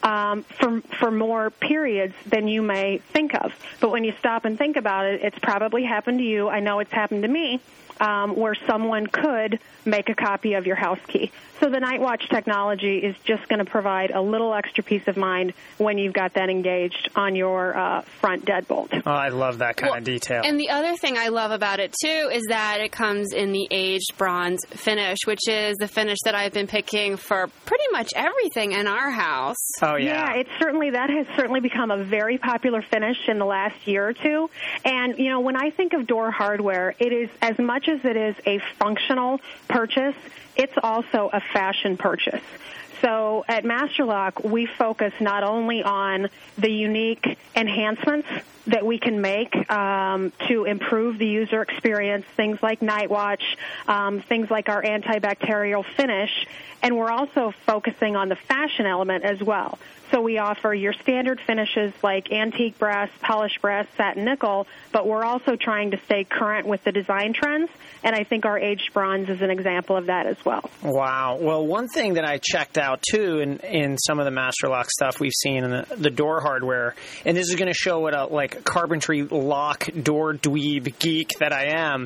for more periods than you may think of. But when you stop and think about it, it's probably happened to you. I know it's happened to me. Where someone could make a copy of your house key. So the Night Watch technology is just going to provide a little extra peace of mind when you've got that engaged on your front deadbolt. Oh, I love that kind of detail. And the other thing I love about it, too, is that it comes in the aged bronze finish, which is the finish that I've been picking for pretty much everything in our house. Oh, yeah. That has certainly become a very popular finish in the last year or two. And, you know, when I think of door hardware, it is, as much as it is a functional purchase, it's also a fashion purchase. So at Master Lock, we focus not only on the unique enhancements that we can make to improve the user experience, things like Night Watch, things like our antibacterial finish, and we're also focusing on the fashion element as well. So we offer your standard finishes like antique brass, polished brass, satin nickel, but we're also trying to stay current with the design trends, and I think our aged bronze is an example of that as well. Wow. Well, one thing that I checked out, too, in some of the Master Lock stuff we've seen in the door hardware, and this is going to show what a carpentry lock door dweeb geek that I am.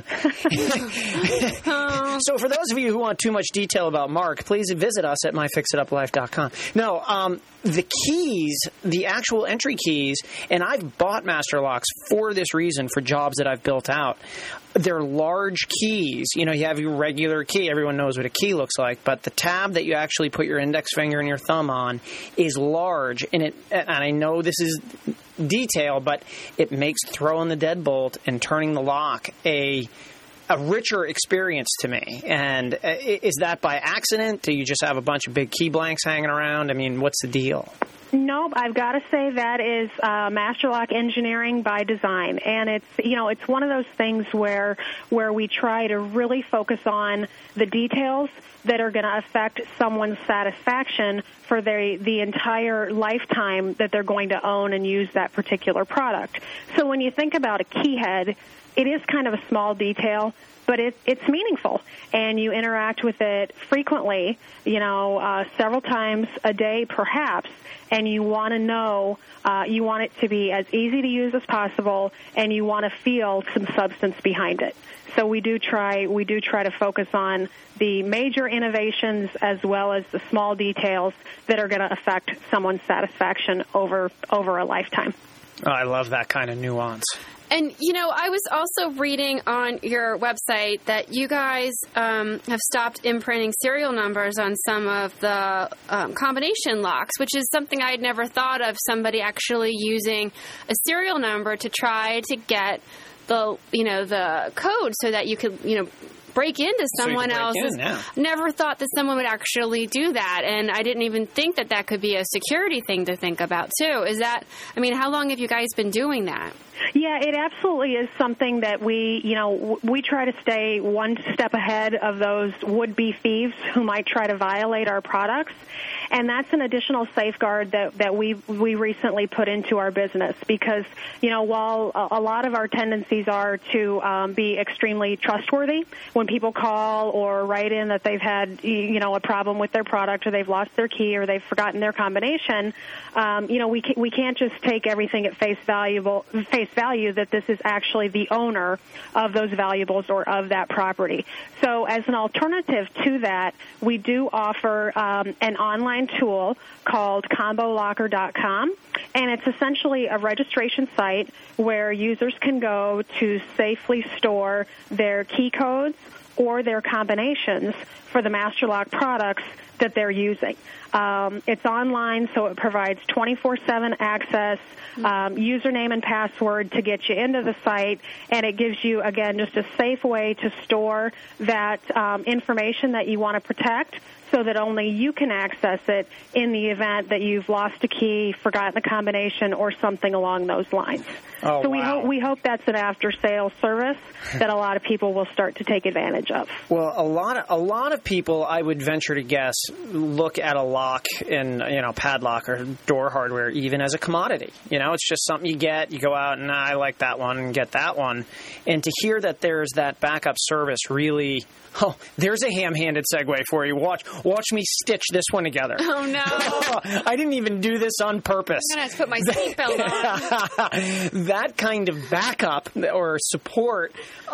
So for those of you who want too much detail about Mark, please visit us at myfixituplife.com. No, the keys, the actual entry keys, and I've bought Master Locks for this reason, for jobs that I've built out. They're large keys. You know, you have your regular key. Everyone knows what a key looks like. But the tab that you actually put your index finger and your thumb on is large. And I know this is detail, but it makes throwing the deadbolt and turning the lock a richer experience to me. And is that by accident? Do you just have a bunch of big key blanks hanging around? I mean, what's the deal? Nope, I've got to say that is Master Lock engineering by design, and it's one of those things where we try to really focus on the details that are going to affect someone's satisfaction for the entire lifetime that they're going to own and use that particular product. So when you think about a key head, it is kind of a small detail, but it's meaningful, and you interact with it frequently, several times a day perhaps, and you want to know, you want it to be as easy to use as possible, and you want to feel some substance behind it. So we do try to focus on the major innovations as well as the small details that are going to affect someone's satisfaction over a lifetime. Oh, I love that kind of nuance. And, I was also reading on your website that you guys have stopped imprinting serial numbers on some of the combination locks, which is something I had never thought of, somebody actually using a serial number to try to get the code so that you could, break into someone else's. Never thought that someone would actually do that, and I didn't even think that could be a security thing to think about too. How long have you guys been doing that? Yeah, it absolutely is something that we try to stay one step ahead of those would-be thieves who might try to violate our products. And that's an additional safeguard that we recently put into our business because, while a lot of our tendencies are to be extremely trustworthy, when people call or write in that they've had, a problem with their product or they've lost their key or they've forgotten their combination, we can't just take everything at face value that this is actually the owner of those valuables or of that property. So as an alternative to that, we do offer an online tool called ComboLocker.com, and it's essentially a registration site where users can go to safely store their key codes or their combinations for the Master Lock products that they're using. It's online, so it provides 24/7 access, username and password to get you into the site, and it gives you, again, just a safe way to store that information that you want to protect so that only you can access it in the event that you've lost a key, forgotten a combination, or something along those lines. Oh, so wow. we hope that's an after-sales service that a lot of people will start to take advantage of. Well, a lot of people, I would venture to guess, look at a lock and padlock or door hardware even as a commodity. It's just something you get. You go out and I like that one and get that one. And to hear that there's that backup service really. Oh, there's a ham-handed segue for you. Watch me stitch this one together. Oh, no. I didn't even do this on purpose. I'm going to put my seatbelt on. That kind of backup or support,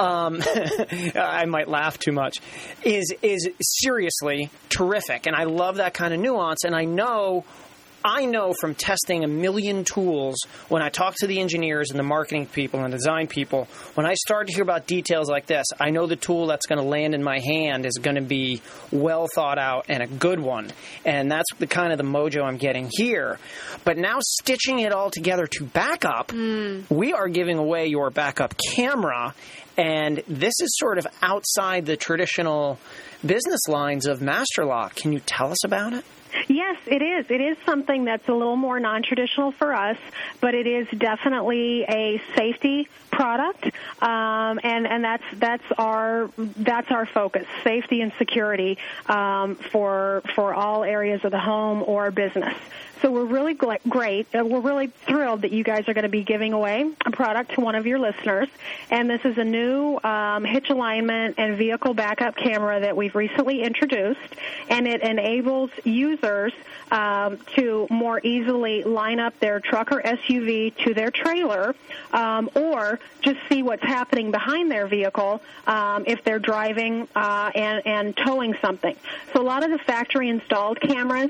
I might laugh too much, is seriously terrific. And I love that kind of nuance. And I know from testing a million tools, when I talk to the engineers and the marketing people and the design people, when I start to hear about details like this, I know the tool that's going to land in my hand is going to be well thought out and a good one. And that's the kind of the mojo I'm getting here. But now stitching it all together to backup, we are giving away your backup camera. And this is sort of outside the traditional business lines of Master Lock. Can you tell us about it? Yes, it is. It is something that's a little more non-traditional for us, but it is definitely a safety product, and that's our focus: safety and security for all areas of the home or business. So we're really great. We're really thrilled that you guys are going to be giving away a product to one of your listeners. And this is a new hitch alignment and vehicle backup camera that we've recently introduced. And it enables users to more easily line up their truck or SUV to their trailer or just see what's happening behind their vehicle if they're driving and towing something. So a lot of the factory-installed cameras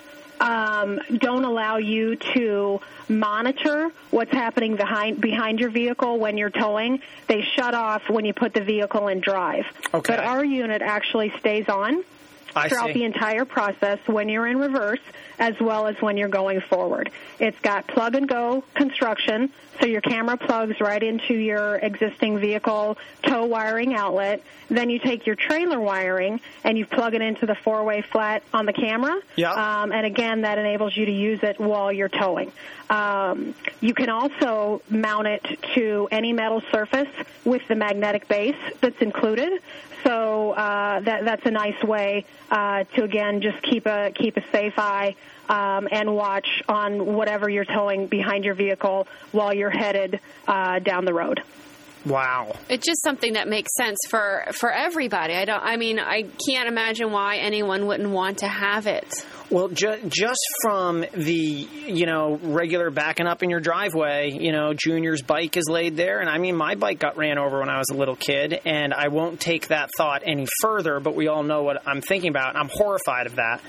don't allow you to monitor what's happening behind your vehicle when you're towing. They shut off when you put the vehicle in drive. Okay. But our unit actually stays on throughout the entire process when you're in reverse as well as when you're going forward. It's got plug-and-go construction, so your camera plugs right into your existing vehicle tow wiring outlet. Then you take your trailer wiring and you plug it into the four-way flat on the camera. Yeah. And again, that enables you to use it while you're towing. You can also mount it to any metal surface with the magnetic base that's included. So that's a nice way to, again, just keep a safe eye and watch on whatever you're towing behind your vehicle while you're headed down the road. Wow. It's just something that makes sense for everybody. I can't imagine why anyone wouldn't want to have it. Well, just from the, regular backing up in your driveway, Junior's bike is laid there. And I mean, my bike got ran over when I was a little kid, and I won't take that thought any further, but we all know what I'm thinking about. And I'm horrified of that.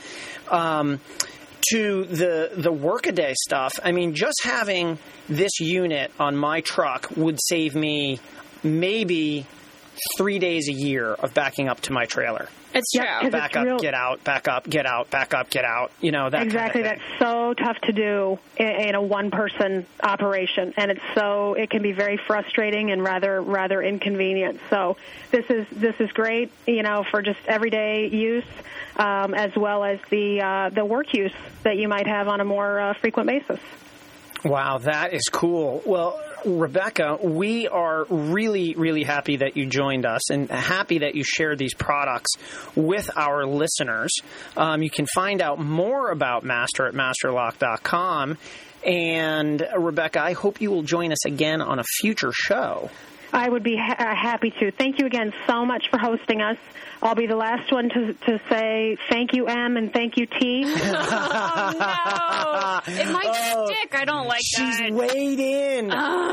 To the workaday stuff, I mean, just having this unit on my truck would save me maybe 3 days a year of backing up to my trailer. It's true. Back up, get out, back up, get out, back up, get out. That exactly. kind of thing. That's so tough to do in a one-person operation, and it can be very frustrating and rather inconvenient. So this is great, for just everyday use, as well as the work use that you might have on a more frequent basis. Wow, that is cool. Well, Rebecca, we are really, really happy that you joined us and happy that you shared these products with our listeners. You can find out more about Master at masterlock.com. And, Rebecca, I hope you will join us again on a future show. I would be happy to. Thank you again so much for hosting us. I'll be the last one to say thank you, M, and thank you, T. Oh, no. It might stick. I don't like that. She's weighed in.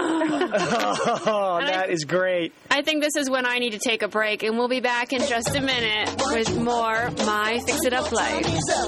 That is great. I think this is when I need to take a break, and we'll be back in just a minute with more My Fix It Up Life.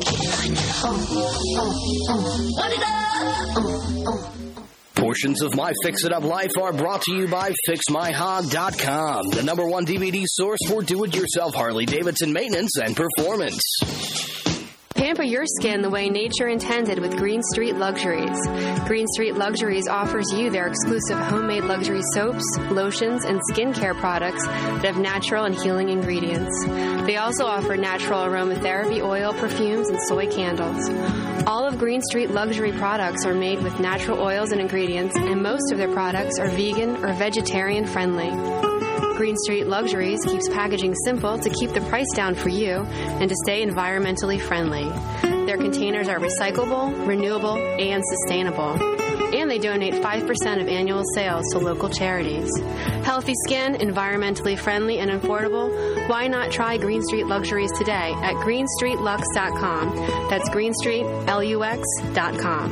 Portions of My Fix It Up Life are brought to you by FixMyHog.com, the #1 DVD source for do-it-yourself Harley-Davidson maintenance and performance. Pamper your skin the way nature intended with Green Street Luxuries. Green Street Luxuries offers you their exclusive homemade luxury soaps, lotions, and skincare products that have natural and healing ingredients. They also offer natural aromatherapy oil, perfumes, and soy candles. All of Green Street Luxury products are made with natural oils and ingredients, and most of their products are vegan or vegetarian friendly. Green Street Luxuries keeps packaging simple to keep the price down for you and to stay environmentally friendly. Their containers are recyclable, renewable, and sustainable. And they donate 5% of annual sales to local charities. Healthy skin, environmentally friendly, and affordable? Why not try Green Street Luxuries today at greenstreetlux.com. That's greenstreetlux.com.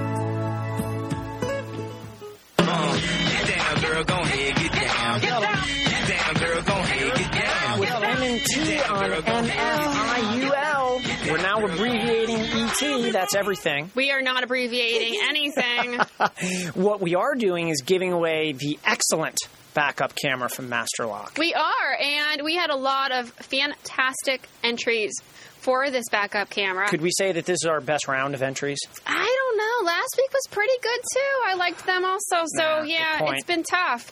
Get down, girl, go ahead, get down. Get down, girl, go ahead, get down. With M&T on MFIUL, we're now abbreviating ET. That's everything. We are not abbreviating anything. What we are doing is giving away the excellent backup camera from Master Lock. We are, and we had a lot of fantastic entries for this backup camera. Could we say that this is our best round of entries? I don't know. Last week was pretty good, too. I liked them also. So, yeah, good point. it's been tough.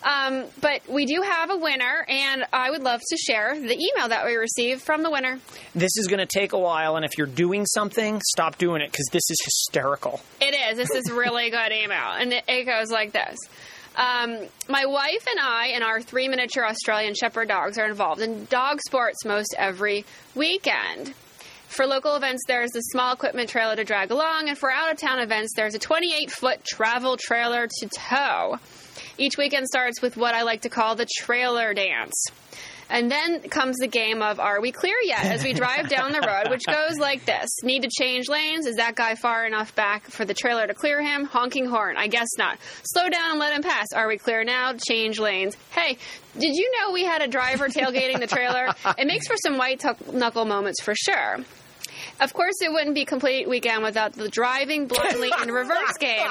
But we do have a winner, and I would love to share the email that we received from the winner. This is going to take a while, and if you're doing something, stop doing it, because this is hysterical. It is. This is really good email, and it goes like this. My wife and I and our 3 miniature Australian Shepherd dogs are involved in dog sports most every weekend. For local events, there's a small equipment trailer to drag along, and for out-of-town events, there's a 28-foot travel trailer to tow. Each weekend starts with what I like to call the trailer dance. And then comes the game of, are we clear yet? As we drive down the road, which goes like this. Need to change lanes? Is that guy far enough back for the trailer to clear him? Honking horn. I guess not. Slow down and let him pass. Are we clear now? Change lanes. Hey, did you know we had a driver tailgating the trailer? It makes for some white-knuckle moments for sure. Of course, it wouldn't be a complete weekend without the driving blindly in reverse game.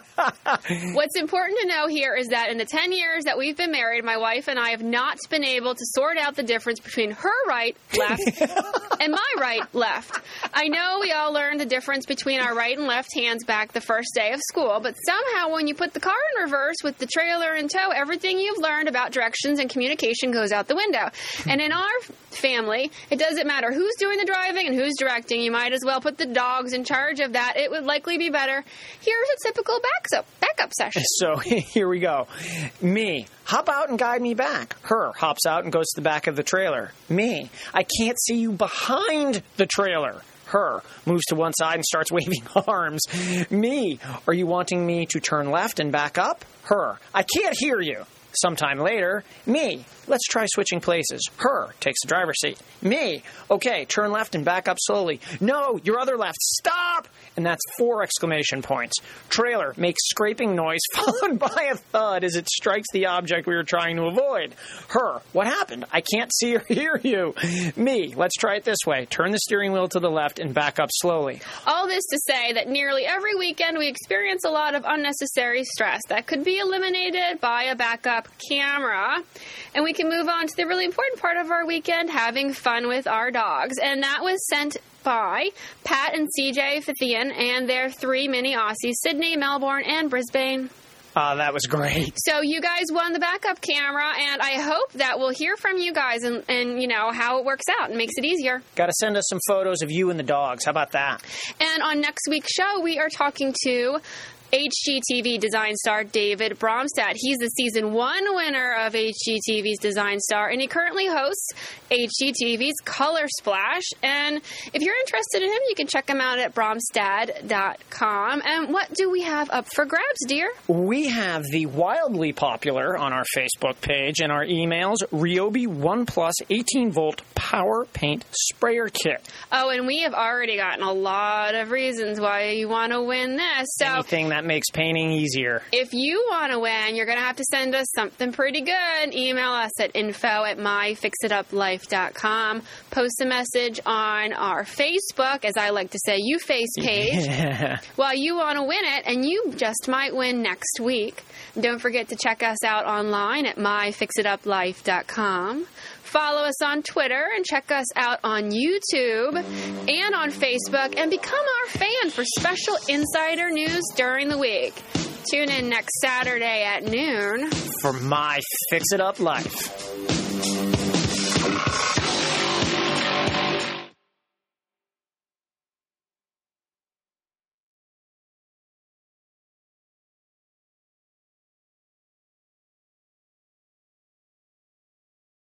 What's important to know here is that in the 10 years that we've been married, my wife and I have not been able to sort out the difference between her right, left, and my right, left. I know we all learned the difference between our right and left hands back the first day of school, but somehow when you put the car in reverse with the trailer in tow, everything you've learned about directions and communication goes out the window. And in our family, it doesn't matter who's doing the driving and who's directing. You might as well put the dogs in charge of that. It would likely be better. Here's a typical backup session. So here we go. Me, hop out and guide me back. Her hops out and goes to the back of the trailer. Me, I can't see you behind the trailer. Her moves to one side and starts waving arms. Me, are you wanting me to turn left and back up? Her, I can't hear you. Sometime later, me, let's try switching places. Her takes the driver's seat. Me, okay, turn left and back up slowly. No, your other left, stop! And that's 4 exclamation points. Trailer makes scraping noise followed by a thud as it strikes the object we were trying to avoid. Her, what happened? I can't see or hear you. Me, let's try it this way. Turn the steering wheel to the left and back up slowly. All this to say that nearly every weekend we experience a lot of unnecessary stress that could be eliminated by a backup camera. And we can move on to the really important part of our weekend, having fun with our dogs. And that was sent by Pat and CJ Fithian and their 3 mini Aussies, Sydney, Melbourne, and Brisbane. That was great. So you guys won the backup camera, and I hope that we'll hear from you guys and you know, how it works out and makes it easier. Got to send us some photos of you and the dogs. How about that? And on next week's show, we are talking to HGTV Design Star David Bromstad. He's the Season 1 winner of HGTV's Design Star, and he currently hosts HGTV's Color Splash. And if you're interested in him, you can check him out at bromstad.com. And what do we have up for grabs, dear? We have the wildly popular on our Facebook page and our emails, Ryobi One Plus 18-volt Power Paint Sprayer Kit. Oh, and we have already gotten a lot of reasons why you want to win this. So Anything that makes painting easier. if you want to win, you're going to have to send us something pretty good. Email us at info@myfixituplife.com. Post a message on our Facebook, as I like to say, you face page. Well, you want to win it, and you just might win next week. Don't forget to check us out online at myfixituplife.com. Follow us on Twitter and check us out on YouTube and on Facebook, and become our fan for special insider news during the week. Tune in next Saturday at noon For My Fix It Up Life.